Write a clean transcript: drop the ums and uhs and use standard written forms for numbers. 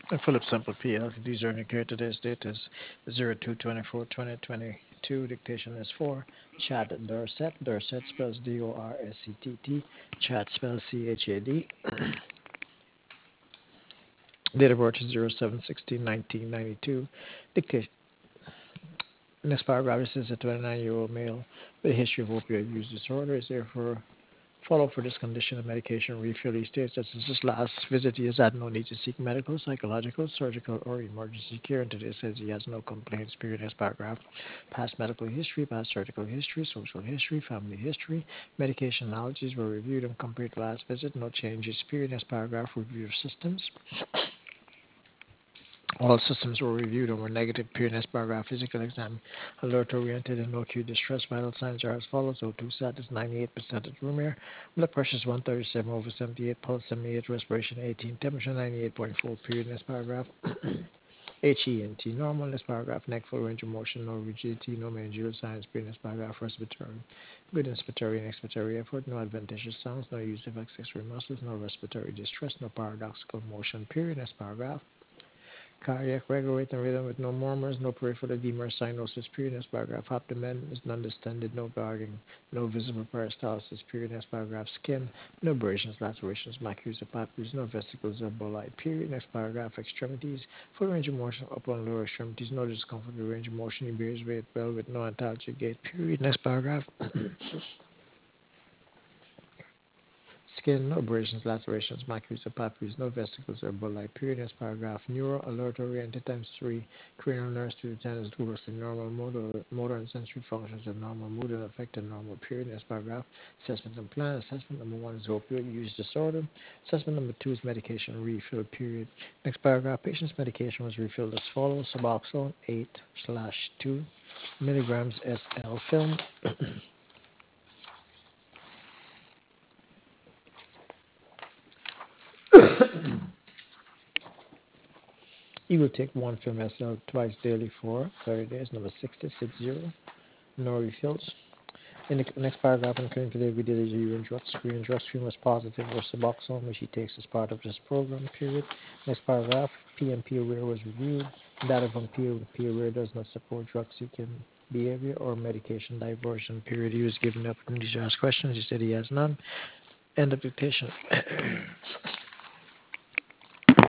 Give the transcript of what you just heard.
Philip Sample P. Ltd. Earning here today's date is 02/24/2022. Dictation is 4. Chad Dorset. Dorset spells Dorsett. Chad spells Chad. Date of birth is 07/16/1992. Dictation. Next paragraph, it says a 29-year-old male with a history of opioid use disorder is therefore follow for this condition of medication refill. He states that since his last visit, he has had no need to seek medical, psychological, surgical, or emergency care. And today says he has no complaints. Period. Next paragraph. Past medical history, past surgical history, social history, family history, medication allergies were reviewed and compared to last visit. No changes. Period. Next paragraph. Review of systems. All systems were reviewed and were negative. Period. Next paragraph. Physical exam. Alert oriented and no acute distress. Vital signs are as follows. O2 sat is 98% at room air. Blood pressure is 137/78. Pulse 78. Respiration 18. Temperature 98.4. Period. Next paragraph. HENT. Normal. Next paragraph. Neck full range of motion. No rigidity. No mandibular signs. Period. Next paragraph. Respiratory. Good inspiratory and expiratory effort. No adventitious sounds. No use of accessory muscles. No respiratory distress. No paradoxical motion. Period. Next paragraph. Cardiac regular rate and rhythm with no murmurs, no peripheral edema or cyanosis. Period. Next paragraph. Abdomen is non-distended, no guarding, no visible peristalsis. Period. Next paragraph. Skin, no abrasions, lacerations, macules or papules, no vesicles or bulli. Period. Next paragraph. Extremities, full range of motion upper and lower extremities, no discomfort with range of motion. He bears weight well with no antalgic gait. Period. Next paragraph. Skin, no abrasions, lacerations, macules or papules, no vesicles or bulli. Period. Next paragraph. Neuro, alert, oriented times 3. Cranial nerves to the tennis, towards the normal motor and sensory functions of normal mood and affect and normal. Period. Next paragraph. Assessment and plan. Assessment number 1 is opioid use disorder. Assessment number 2 is medication refill. Period. Next paragraph. Patient's medication was refilled as follows. Suboxone 8/2 milligrams SL film. You will take one film SL twice daily for 30 days. Number 6060. No refills. In the next paragraph, in clinical today, we did a urine drug screen. Drug screen was positive for Suboxone, which he takes as part of this program, period. Next paragraph, PMP aware was reviewed. Data from PMP aware does not support drug seeking behavior or medication diversion, period. He was given the opportunity to ask questions. He said he has none. End of dictation.